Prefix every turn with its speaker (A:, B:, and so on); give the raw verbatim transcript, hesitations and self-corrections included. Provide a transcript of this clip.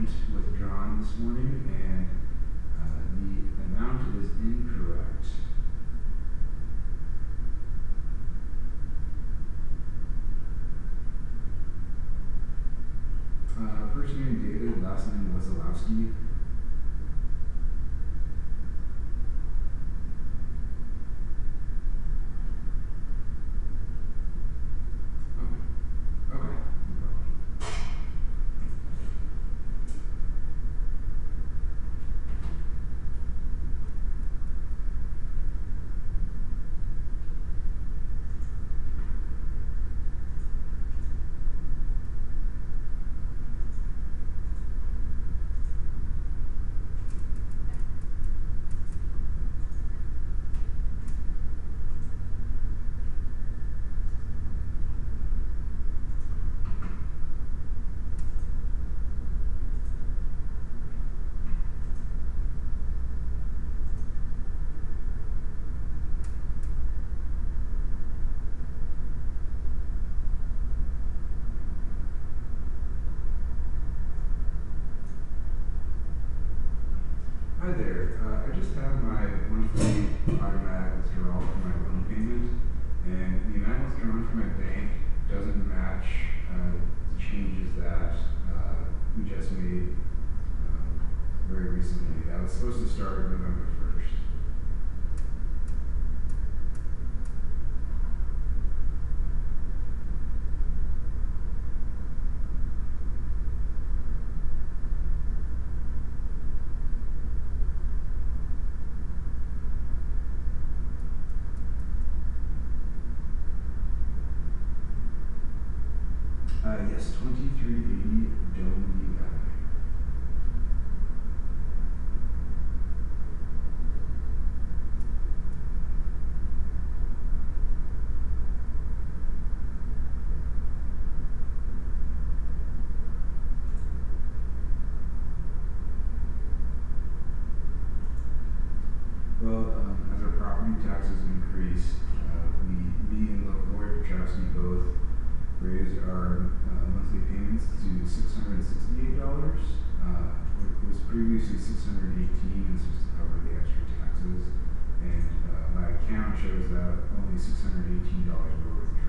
A: payment withdrawn this morning, and uh, the amount is incorrect. Uh, first name David, last name Wesolowski. Okay. Okay. No problem. Hi there. Uh, I just have my monthly automatic withdrawal for my loan payment, and the amount withdrawn from my bank doesn't match uh, the changes that uh, we just made um, very recently. That was supposed to start November first. Uh, yes, twenty-three eighty Dome View Avenue. Well, um, as our property taxes increase, uh, we, me and Lord Petrowski both raised our uh, monthly payments to six hundred sixty-eight dollars. Uh, it was previously six hundred eighteen dollars, and this was to cover the extra taxes. And uh, my account shows that only six hundred eighteen dollars were withdrawn.